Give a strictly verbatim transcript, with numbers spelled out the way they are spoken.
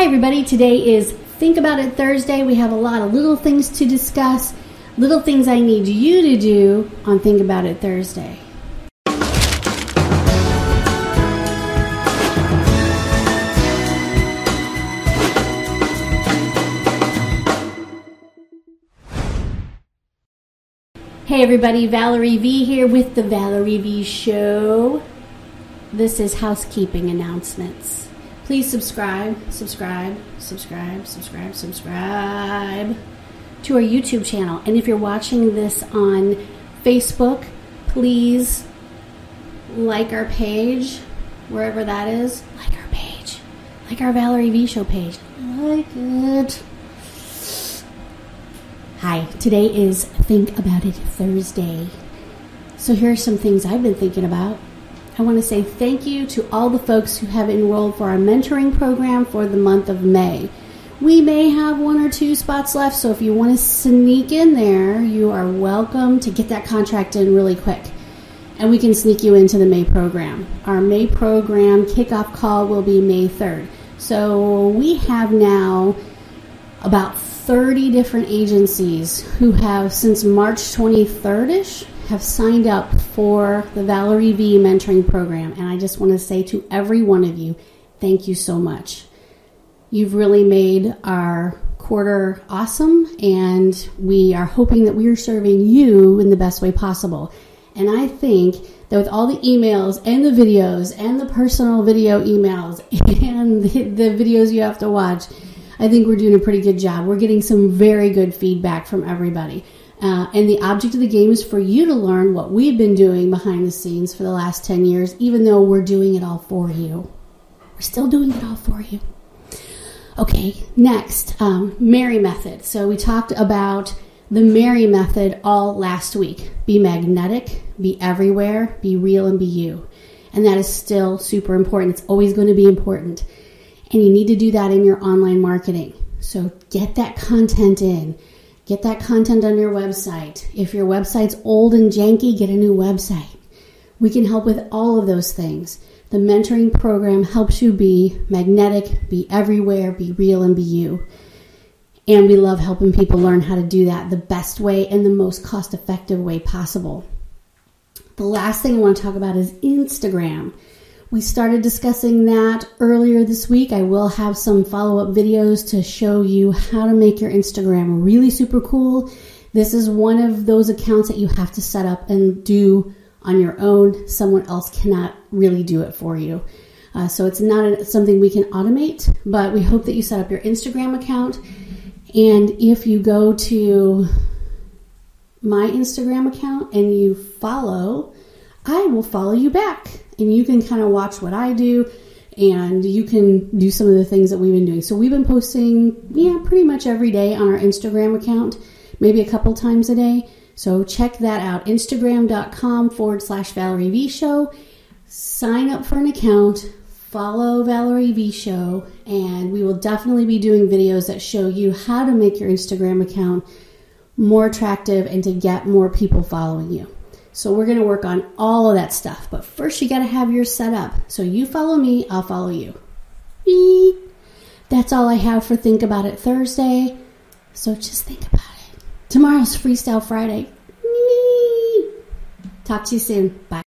Hi everybody, today is Think About It Thursday. We have a lot of little things to discuss, little things I need you to do on Think About It Thursday. Hey everybody, Valerie V here with the Valerie V Show. This is housekeeping announcements. Please subscribe, subscribe, subscribe, subscribe, subscribe to our YouTube channel. And if you're watching this on Facebook, please like our page, wherever that is. Like our page. Like our Valerie V Show page. Like it. Hi, today is Think About It Thursday. So here are some things I've been thinking about. I want to say thank you to all the folks who have enrolled for our mentoring program for the month of May. We may have one or two spots left, so if you want to sneak in there, you are welcome to get that contract in really quick. And we can sneak you into the May program. Our May program kickoff call will be May third. So we have now about thirty different agencies who have, since March twenty-third-ish, have signed up for the Valerie V mentoring program. And I just want to say to every one of you, thank you so much. You've really made our quarter awesome, and we are hoping that we are serving you in the best way possible. And I think that with all the emails and the videos and the personal video emails and the, the videos you have to watch, I think we're doing a pretty good job. We're getting some very good feedback from everybody. Uh, and the object of the game is for you to learn what we've been doing behind the scenes for the last ten years, even though we're doing it all for you. We're still doing it all for you. Okay, next, um, Mary method. So we talked about the Mary method all last week. Be magnetic, be everywhere, be real, and be you. And that is still super important. It's always going to be important. And you need to do that in your online marketing. So get that content in. Get that content on your website. If your website's old and janky, get a new website. We can help with all of those things. The mentoring program helps you be magnetic, be everywhere, be real, and be you. And we love helping people learn how to do that the best way and the most cost-effective way possible. The last thing I want to talk about is Instagram. We started discussing that earlier this week. I will have some follow-up videos to show you how to make your Instagram really super cool. This is one of those accounts that you have to set up and do on your own. Someone else cannot really do it for you. Uh, so it's not a, something we can automate, but we hope that you set up your Instagram account. And if you go to my Instagram account and you follow, I will follow you back. And you can kind of watch what I do, and you can do some of the things that we've been doing. So we've been posting, yeah, pretty much every day on our Instagram account, maybe a couple times a day. So check that out, instagram.com forward slash Valerie V Show. Sign up for an account, follow Valerie V Show, and we will definitely be doing videos that show you how to make your Instagram account more attractive and to get more people following you. So we're going to work on all of that stuff. But first, you got to have yours set up. So you follow me, I'll follow you. Beep. That's all I have for Think About It Thursday. So just think about it. Tomorrow's Freestyle Friday. Beep. Talk to you soon. Bye.